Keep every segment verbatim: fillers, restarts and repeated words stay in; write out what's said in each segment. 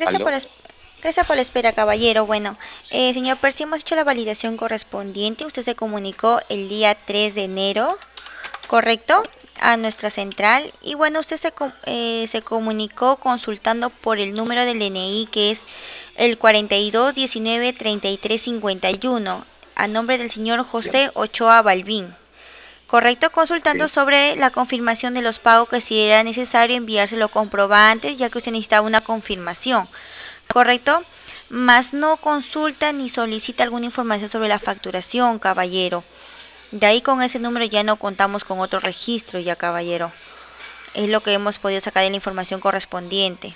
Gracias por ¿Aló? la, es- gracias por la espera, caballero. Bueno, eh, señor Percy, hemos hecho la validación correspondiente. Usted se comunicó el día tres de enero, ¿correcto? A nuestra central. Y bueno, usted se, co- eh, se comunicó consultando por el número del D N I, que es el cuarenta y dos diecinueve treinta y tres cincuenta y uno, a nombre del señor Ya, José Ochoa Balbín. Correcto, consultando sí, sobre la confirmación de los pagos, que si era necesario enviárselo comprobantes, ya que usted necesitaba una confirmación. Correcto, mas no consulta ni solicita alguna información sobre la facturación, caballero. De ahí con ese número ya no contamos con otro registro, ya, caballero. Es lo que hemos podido sacar de la información correspondiente.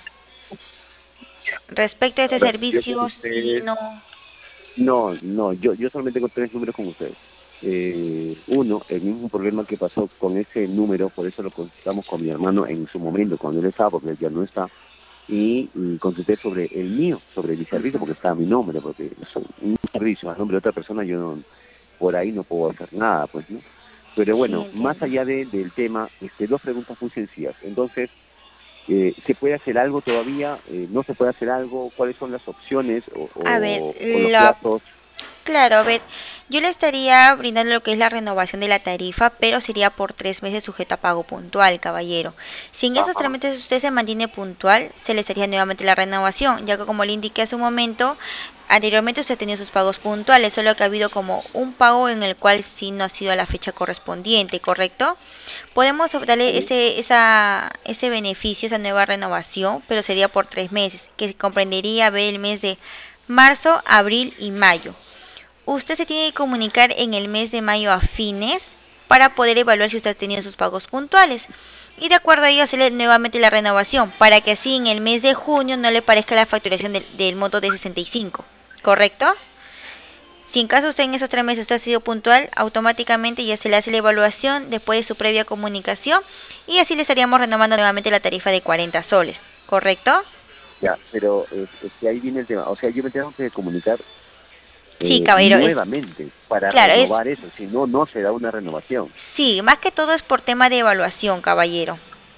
ya. Respecto a este Ahora, yo con servicio, sí, ustedes, no. no, no, yo, yo solamente tengo tres números con ustedes. Eh, uno, el mismo problema que pasó con ese número, por eso lo consultamos con mi hermano en su momento, cuando él estaba, porque él ya no está, y, y consulté sobre el mío, sobre mi servicio, Ujú. porque estaba mi nombre, porque es un servicio a nombre de otra persona, yo no, por ahí no puedo hacer nada, pues, ¿no? Pero Sí, bueno, más entiendo. allá de, del tema, este, dos preguntas muy sencillas. Entonces, Eh, ¿se puede hacer algo todavía? Eh, ¿no se puede hacer algo? ¿Cuáles son las opciones o, A ver, o, o los la plazos? Claro, a ver, yo le estaría brindando lo que es la renovación de la tarifa, pero sería por tres meses sujeta a pago puntual, caballero. Si en esos Ajá, trámites usted se mantiene puntual, se le estaría nuevamente la renovación, ya que como le indiqué hace un momento, anteriormente usted tenía sus pagos puntuales, solo que ha habido como un pago en el cual sí no ha sido a la fecha correspondiente, ¿correcto? Podemos darle sí. ese, esa, ese beneficio, esa nueva renovación, pero sería por tres meses, que comprendería ver el mes de marzo, abril y mayo. Usted se tiene que comunicar en el mes de mayo a fines para poder evaluar si usted ha tenido sus pagos puntuales. Y de acuerdo a ello hacerle nuevamente la renovación para que así en el mes de junio no le parezca la facturación del, del monto de sesenta y cinco. ¿Correcto? Si en caso usted en esos tres meses usted ha sido puntual, automáticamente ya se le hace la evaluación después de su previa comunicación y así le estaríamos renovando nuevamente la tarifa de cuarenta soles. ¿Correcto? Ya, pero es, es que ahí viene el tema. O sea, yo me tengo que comunicar Sí, eh, caballero, es nuevamente para claro, es renovar eso, si no, no se da una renovación. sí, más que todo es por tema de evaluación, caballero.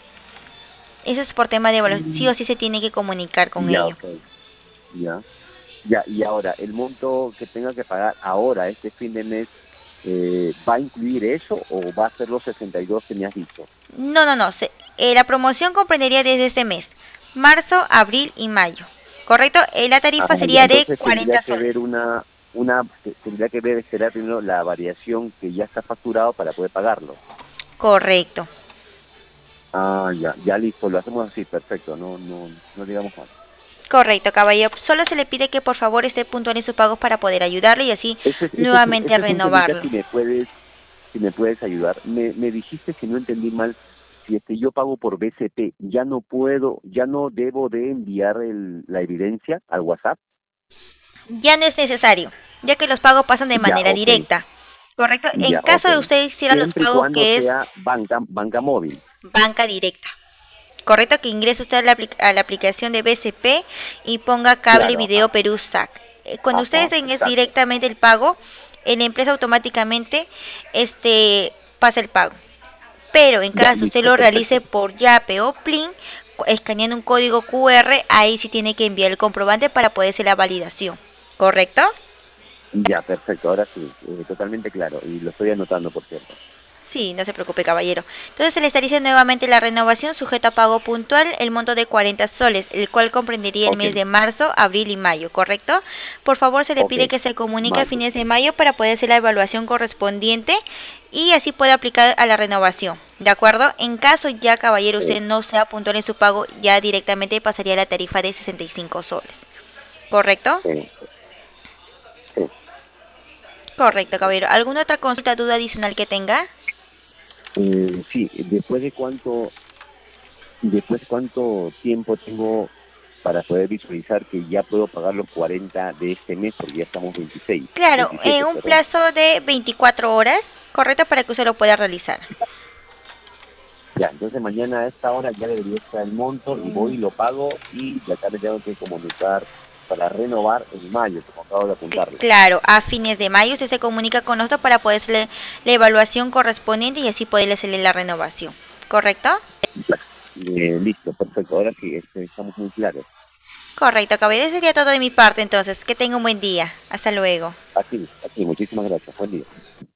Eso es por tema de evaluación. Sí o Mm. sí se tiene que comunicar con Ya, ello. ok, ya. Ya, y ahora, el monto que tenga que pagar ahora, este fin de mes, eh, ¿va a incluir eso o va a ser los sesenta y dos que me has dicho? No, no, no. Se- eh, la promoción comprendería desde este mes. Marzo, abril y mayo. ¿Correcto? Eh, la Ah, tarifa ya, sería de entonces tendría cuarenta que ver soles. una, una, te- tendría que ver, esperar primero la variación que ya está facturado para poder pagarlo. Correcto. Ah, ya, ya listo, lo hacemos así, perfecto, no, no, no digamos más. Correcto, caballero. Solo se le pide que por favor esté puntual en sus pagos para poder ayudarle y así Este es, este es, nuevamente este es un temita, renovarlo. si me puedes, si me puedes ayudar. Me, me dijiste, si no entendí mal, si este yo pago por B C P, ya no puedo, ya no debo de enviar el, la evidencia al WhatsApp. Ya no es necesario, ya que los pagos pasan de Ya, manera ok, directa. Correcto. En ya, caso ok. de usted hiciera los Siempre y pagos cuando que es sea banca, banca móvil. banca directa. Correcto, que ingrese usted a la, apli- a la aplicación de B C P y ponga cable Claro, video ajá, Perú S A C. Eh, Cuando ustedes ajá, den es exacto. directamente el pago, en la empresa automáticamente este, pasa el pago. Pero en Ya, caso usted listo, lo realice perfecto. por Yape o Plin, cu- escaneando un código Q R, ahí sí tiene que enviar el comprobante para poder hacer la validación. ¿Correcto? Ya, perfecto, ahora sí, eh, totalmente claro. Y lo estoy anotando, por cierto. Sí, no se preocupe, caballero. Entonces se le estaría diciendo nuevamente la renovación sujeta a pago puntual, el monto de cuarenta soles, el cual comprendería el Ok, mes de marzo, abril y mayo, ¿correcto? Por favor, se le ok, pide que se comunique a mayo. fines de mayo para poder hacer la evaluación correspondiente y así pueda aplicar a la renovación, ¿de acuerdo? En caso ya, caballero, Sí, usted no sea puntual en su pago, ya directamente pasaría a la tarifa de sesenta y cinco soles, ¿correcto? sí, sí. Correcto, caballero. ¿Alguna otra consulta, duda adicional que tenga? Eh, sí, después de cuánto, después de cuánto tiempo tengo para poder visualizar que ya puedo pagar los cuarenta de este mes, porque ya estamos veintiséis, Claro, en veintisiete, un perdón. plazo de veinticuatro horas, correcto, para que usted lo pueda realizar. Ya, entonces mañana a esta hora ya debería estar el monto y voy y lo pago y de acá me tengo que comunicar para renovar en mayo, como acabo de Cl- apuntarlo. Claro, a fines de mayo usted se comunica con nosotros para poder hacerle la evaluación correspondiente y así poderle hacerle la renovación, ¿correcto? Ya. Eh, listo, perfecto. Ahora sí, este, estamos muy claros. Correcto, caballero, eso sería todo de mi parte entonces. Que tenga un buen día. Hasta luego. Aquí, aquí, muchísimas gracias. Buen día.